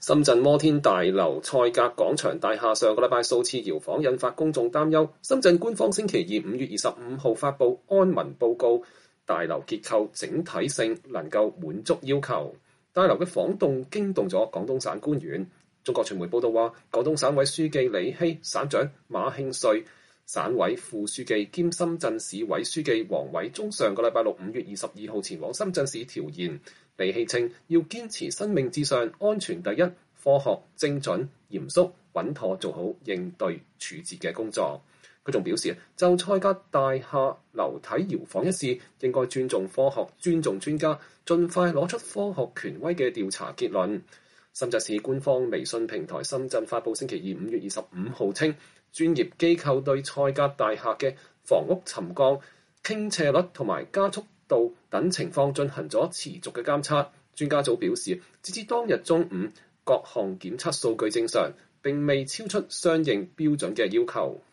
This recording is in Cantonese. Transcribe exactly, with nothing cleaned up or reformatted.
深圳摩天大樓賽格廣場大廈上個禮拜數次搖晃，引發公眾擔憂。深圳官方星期二五月二十五號發布安民報告，大樓結構整體性能夠滿足要求。大樓嘅晃動驚動咗廣東省官員。中國傳媒報道話，廣東省委書記李希、省長馬慶瑞、省委副書記兼深圳市委書記王偉中上個禮拜六五月二十二號前往深圳市調研。李希稱要堅持生命至上，安全第一，科學、精準、嚴肅、穩妥做好應對處置嘅工作。佢仲表示，就賽格大廈樓體搖晃一事，應該尊重科學、尊重專家，盡快攞出科學權威嘅調查結論。深圳市官方微信平台深圳發布星期二五月二十五號稱，專業機構對賽格大廈嘅房屋沉降、傾斜率同埋加速度等情況進行咗持續嘅監測。專家組表示，截至當日中午，各項檢測數據正常，並未超出相應標準嘅要求。